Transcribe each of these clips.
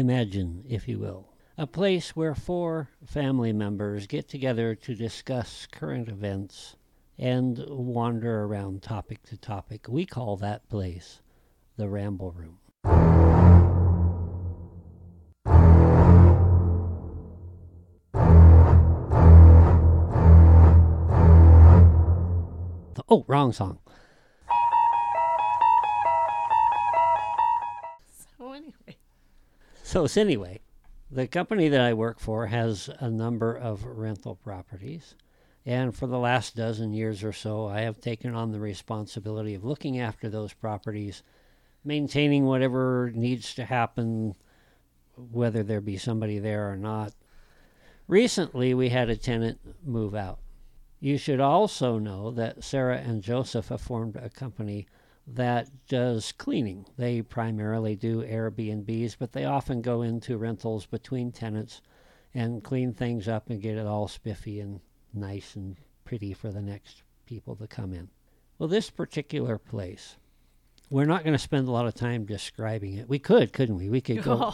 Imagine, if you will, a place where 4 family members get together to discuss current events and wander around topic to topic. We call that place the Ramble Room. Oh, wrong song. So anyway, the company that I work for has a number of rental properties. And for the last dozen years or so, I have taken on the responsibility of looking after those properties, maintaining whatever needs to happen, whether there be somebody there or not. Recently, we had a tenant move out. You should also know that Sarah and Joseph have formed a company that does cleaning. They primarily do Airbnbs, but they often go into rentals between tenants and clean things up and get it all spiffy and nice and pretty for the next people to come in. Well, this particular place, we're not going to spend a lot of time describing it. We could, couldn't we? We could go.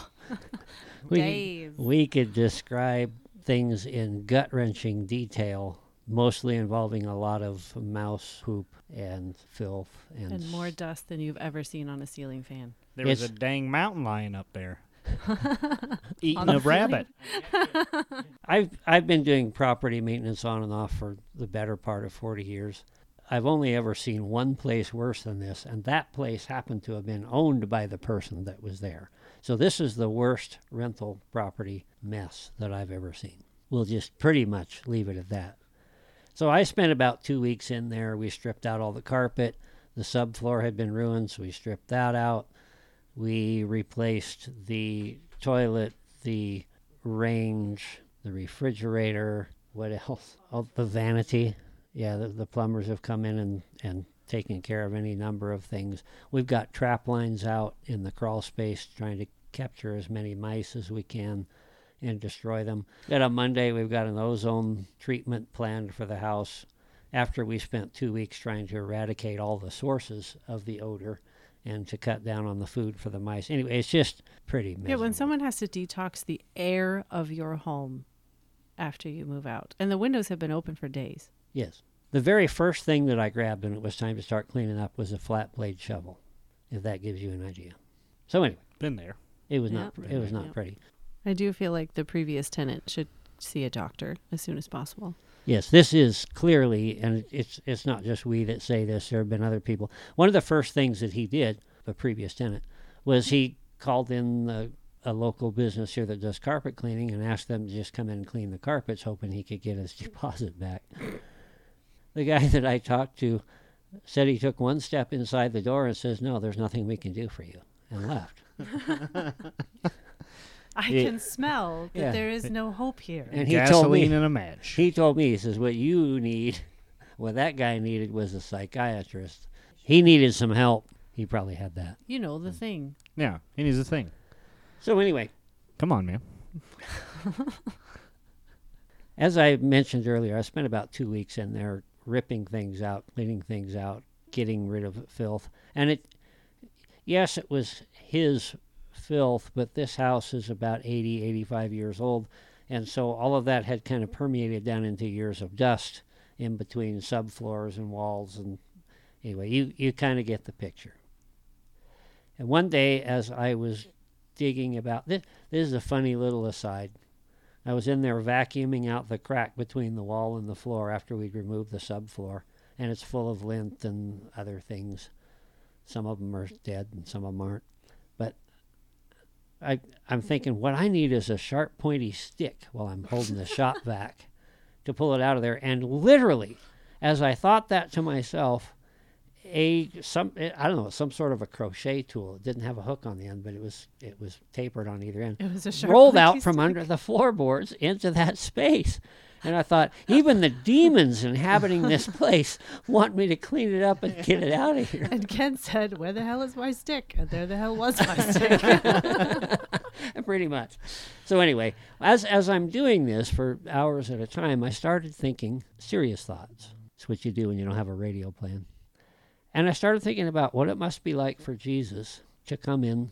We could describe things in gut-wrenching detail, mostly involving a lot of mouse poop and filth. And more dust than you've ever seen on a ceiling fan. There was a dang mountain lion up there eating a rabbit. I've been doing property maintenance on and off for the better part of 40 years. I've only ever seen one place worse than this, and that place happened to have been owned by the person that was there. So this is the worst rental property mess that I've ever seen. We'll just pretty much leave it at that. So I spent about 2 weeks in there. We stripped out all the carpet. The subfloor had been ruined, so we stripped that out. We replaced the toilet, the range, the refrigerator, what else? Oh, the vanity. Yeah, the plumbers have come in and taken care of any number of things. We've got trap lines out in the crawl space trying to capture as many mice as we can and destroy them. Then on Monday, we've got an ozone treatment planned for the house after we spent 2 weeks trying to eradicate all the sources of the odor and to cut down on the food for the mice. Anyway, it's just pretty miserable. Yeah, when someone has to detox the air of your home after you move out, and the windows have been open for days. Yes. The very first thing that I grabbed when it was time to start cleaning up was a flat blade shovel, if that gives you an idea. So anyway. Been there. It was not pretty. I do feel like the previous tenant should see a doctor as soon as possible. Yes, this is clearly, and it's not just we that say this, there have been other people. One of the first things that he did, the previous tenant, was he called in a local business here that does carpet cleaning and asked them to just come in and clean the carpets, hoping he could get his deposit back. The guy that I talked to said he took one step inside the door and says, "No, there's nothing we can do for you," and left. I can smell that there is no hope here. And gasoline and a match. He told me, he says, what that guy needed was a psychiatrist. He needed some help. He probably had that. You know, the thing. Yeah, he needs a thing. So anyway. Come on, man. As I mentioned earlier, I spent about 2 weeks in there ripping things out, cleaning things out, getting rid of filth. And it was his filth, but this house is about 80, 85 years old, and so all of that had kind of permeated down into years of dust in between subfloors and walls, and anyway, you kind of get the picture. And one day, as I was digging about, this is a funny little aside, I was in there vacuuming out the crack between the wall and the floor after we'd removed the subfloor, and it's full of lint and other things. Some of them are dead and some of them aren't. But I'm thinking what I need is a sharp, pointy stick while I'm holding the shop vac to pull it out of there. And literally, as I thought that to myself, some sort of a crochet tool. It didn't have a hook on the end, but it was tapered on either end. It was a sharp, rolled out from stick. under the floorboards into that space. And I thought, even the demons inhabiting this place want me to clean it up and get it out of here. And Ken said, "Where the hell is my stick?" And there the hell was my stick. Pretty much. So anyway, as I'm doing this for hours at a time, I started thinking serious thoughts. It's what you do when you don't have a radio playing. And I started thinking about what it must be like for Jesus to come in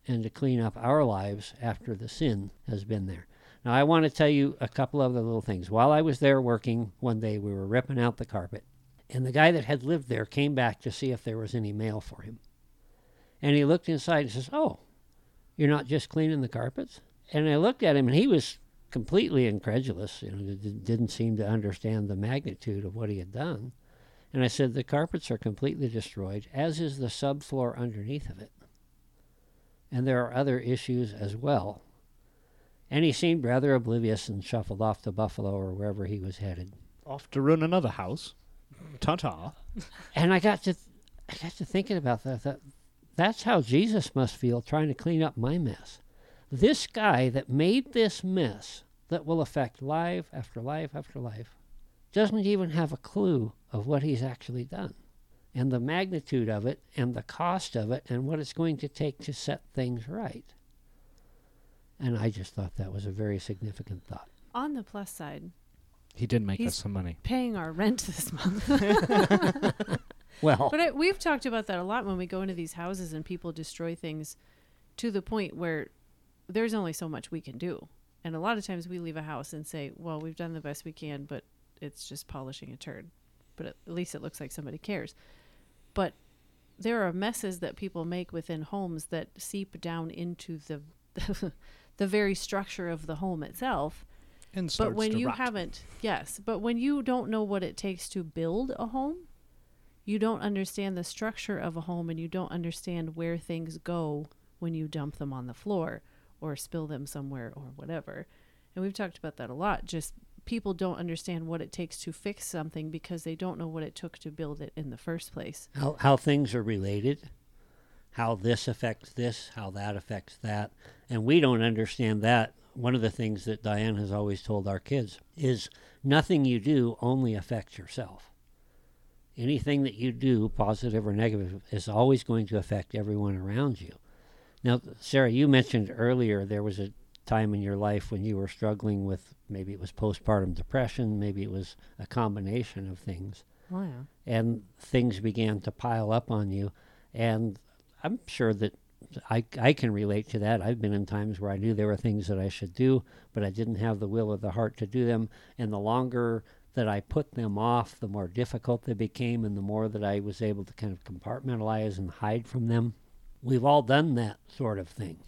and to clean up our lives after the sin has been there. Now, I want to tell you a couple of the little things. While I was there working, one day we were ripping out the carpet, and the guy that had lived there came back to see if there was any mail for him. And he looked inside and says, "Oh, you're not just cleaning the carpets?" And I looked at him, and he was completely incredulous. Didn't seem to understand the magnitude of what he had done. And I said, "The carpets are completely destroyed, as is the subfloor underneath of it. And there are other issues as well." And he seemed rather oblivious and shuffled off to Buffalo or wherever he was headed. Off to run another house. Ta-ta. And I got to thinking about that. That's how Jesus must feel trying to clean up my mess. This guy that made this mess that will affect life after life after life doesn't even have a clue of what he's actually done and the magnitude of it and the cost of it and what it's going to take to set things right. And I just thought that was a very significant thought. On the plus side, He did make He's us some money. paying our rent this month. Well, But we've talked about that a lot when we go into these houses and people destroy things to the point where there's only so much we can do. And a lot of times we leave a house and say, well, we've done the best we can, but it's just polishing a turd. But at least it looks like somebody cares. But there are messes that people make within homes that seep down into the the very structure of the home itself. And But starts when to you rot. haven't, yes, but when you don't know what it takes to build a home, you don't understand the structure of a home, and you don't understand where things go when you dump them on the floor or spill them somewhere or whatever. And we've talked about that a lot. Just people don't understand what it takes to fix something because they don't know what it took to build it in the first place. how things are related, how this affects this, how that affects that. And we don't understand that. One of the things that Diane has always told our kids is nothing you do only affects yourself. Anything that you do, positive or negative, is always going to affect everyone around you. Now, Sarah, you mentioned earlier there was a time in your life when you were struggling with, maybe it was postpartum depression, maybe it was a combination of things, Oh, yeah. and things began to pile up on you. And I'm sure that I can relate to that. I've been in times where I knew there were things that I should do, but I didn't have the will or the heart to do them. And the longer that I put them off, the more difficult they became, and the more that I was able to kind of compartmentalize and hide from them. We've all done that sort of thing.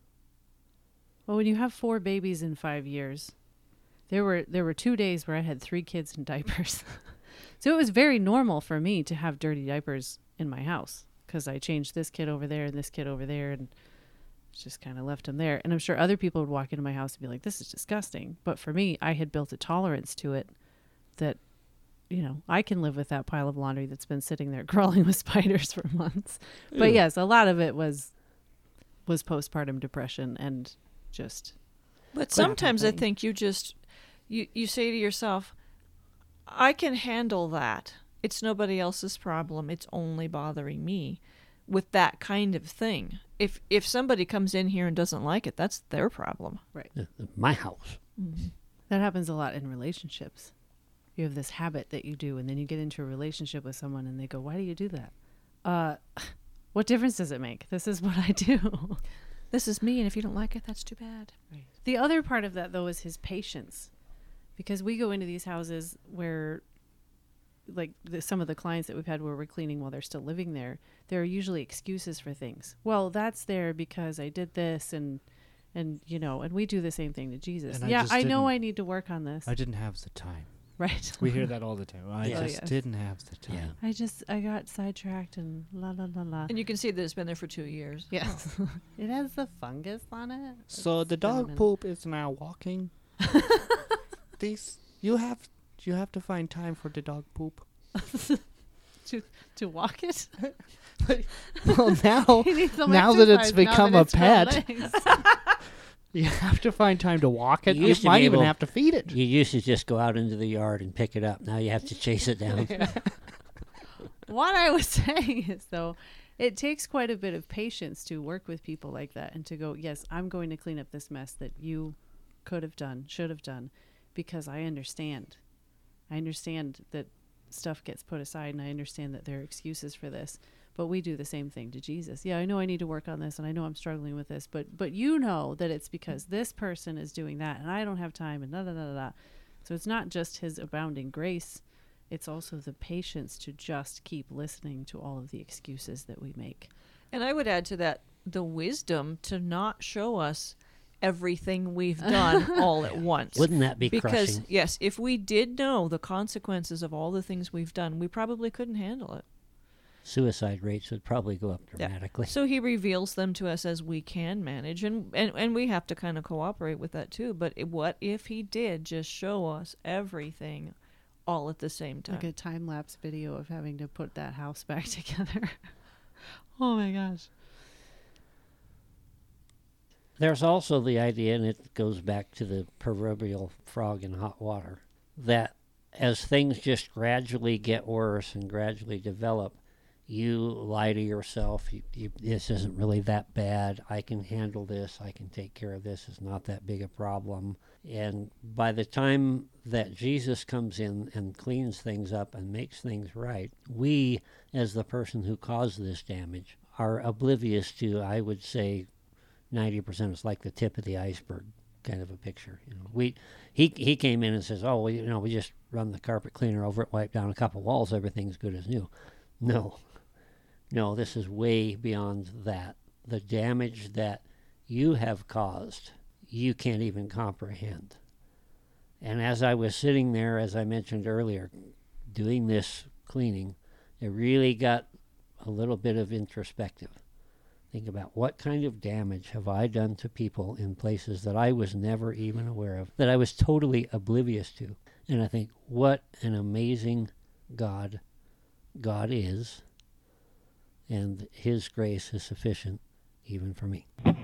Well, when you have 4 babies in 5 years, there were 2 days where I had 3 kids in diapers. So it was very normal for me to have dirty diapers in my house because I changed this kid over there and this kid over there and just kind of left them there. And I'm sure other people would walk into my house and be like, this is disgusting. But for me, I had built a tolerance to it that, you know, I can live with that pile of laundry that's been sitting there crawling with spiders for months. But Ew. yes, a lot of it was postpartum depression and just... But sometimes I happening. think you just you say to yourself, I can handle that. It's nobody else's problem. It's only bothering me with that kind of thing. If somebody comes in here and doesn't like it, that's their problem. My house. That happens a lot in relationships. You have this habit that you do, and then you get into a relationship with someone and they go, why do you do that? What difference does it make? This is what I do. This is me, and if you don't like it, that's too bad. Right. The other part of that, though, is his patience. Because we go into these houses where, like some of the clients that we've had where we're cleaning while they're still living there, there are usually excuses for things. Well, that's there because I did this and you know, and we do the same thing to Jesus. And I Yeah, just I know didn't- I need to work on this. I didn't have the time. Right. We hear that all the time. I Yeah. just yes. didn't have the time. Yeah. I got sidetracked and la la la la. And you can see that it's been there for 2 years. Yes. It has the fungus on it. So the dog cinnamon. poop is now walking. These you have to find time for the dog poop. To walk it? Well, now He needs some now that it's exercise become that a it's got pet. legs. you have to find time to walk it. You You used to might be even able- have to feed it. You used to just go out into the yard and pick it up. Now you have to chase it down. What I was saying is, though, it takes quite a bit of patience to work with people like that and to go, yes, I'm going to clean up this mess that you could have done, should have done, because I understand. I understand that stuff gets put aside, and I understand that there are excuses for this. But we do the same thing to Jesus. Yeah, I know I need to work on this, and I know I'm struggling with this, but you know that it's because this person is doing that, and I don't have time, and da da da da da. So it's not just his abounding grace, it's also the patience to just keep listening to all of the excuses that we make. And I would add to that the wisdom to not show us everything we've done all at once. Wouldn't that be Because, crushing? yes, if we did know the consequences of all the things we've done, we probably couldn't handle it. Suicide rates would probably go up Yeah. dramatically. So he reveals them to us as we can manage, and we have to kind of cooperate with that too. But what if he did just show us everything all at the same time? Like a time-lapse video of having to put that house back together. Oh my gosh. There's also the idea, and it goes back to the proverbial frog in hot water, that as things just gradually get worse and gradually develop, you lie to yourself. This isn't really that bad. I can handle this. I can take care of this. It's not that big a problem. And by the time that Jesus comes in and cleans things up and makes things right, we, as the person who caused this damage, are oblivious to, I would say, 90%. It's like the tip of the iceberg kind of a picture. He came in and says, "Oh, well, we just run the carpet cleaner over it, wipe down a couple walls, everything's good as new." No, this is way beyond that. The damage that you have caused, you can't even comprehend. And as I was sitting there, as I mentioned earlier, doing this cleaning, it really got a little bit of introspective. Think about what kind of damage have I done to people in places that I was never even aware of, that I was totally oblivious to. And I think, what an amazing God is, and his grace is sufficient even for me.